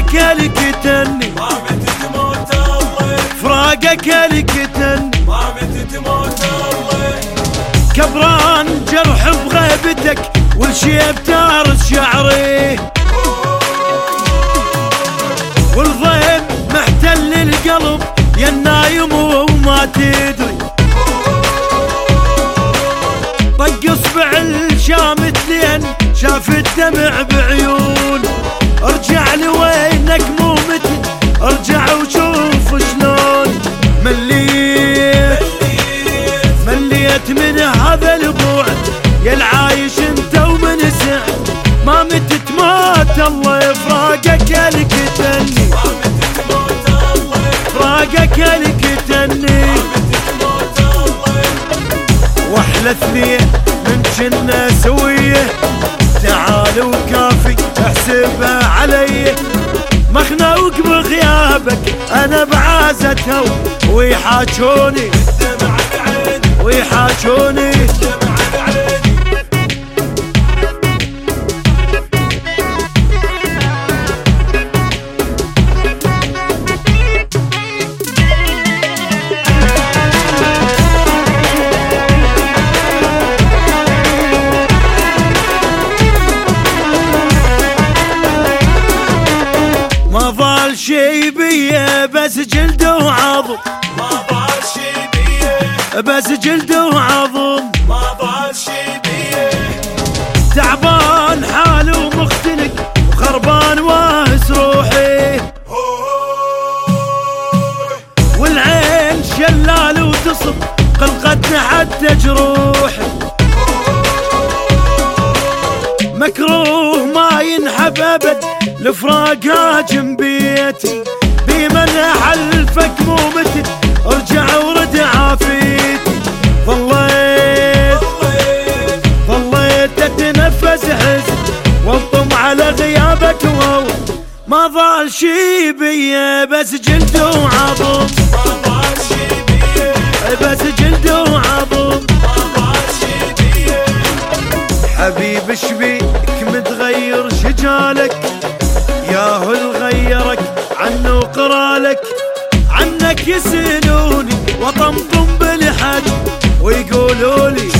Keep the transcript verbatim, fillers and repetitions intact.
فراقك الكتني ما متى تموت الله، فراقك الكتني ما متى تموت الله. كبران جرح بغيبتك والشيب تارس شعري، والضيم محتل القلب يا النايم وما تدري. طق اصبع الشامت لين شاف الدمع بعيون، ارجع لوينك مو متى، ارجع وشوف شلون مليت مليت من هذا البعد يا العايش انت ومن سعد. ما متى تموت الله فراقك الكتني، ما متى تموت الله، فراقك الكتني. ما متى تموت الله. واحلى اثنين من جنة سويه، تعال وكافي احسبها علي. مخنوق بغيابك انا بعازتها ويحاجوني الدمع بعيني، ويحاجوني. الدمع بعيني. ما ضال شي بيه بس جلد وعظم، ما ضال شي بيه، بس جلد وعظم. ما ضال شي بيه. تعبان حالي ومختنق وخربان واهس روحي، والعين شلال وتصب قلقتني حتى جروحي. مكروه ما ينحب ابد الفراق هاجم بيتي، بمن حلفك مو متت ارجع ورد عافيتي. ظليت ظليت اتنفس حزن والطم على غيابك وهو. ما ضال شي بيه بس جلد وعظم، ما ضال شي بيه، بس جلد وعظم. ما ضال شي بيه. حبيب شبيك متغير شجالك، ياهو الغيرك عنه وقرالك. عنك يسألوني وطمطم بالحج ويقولوا لي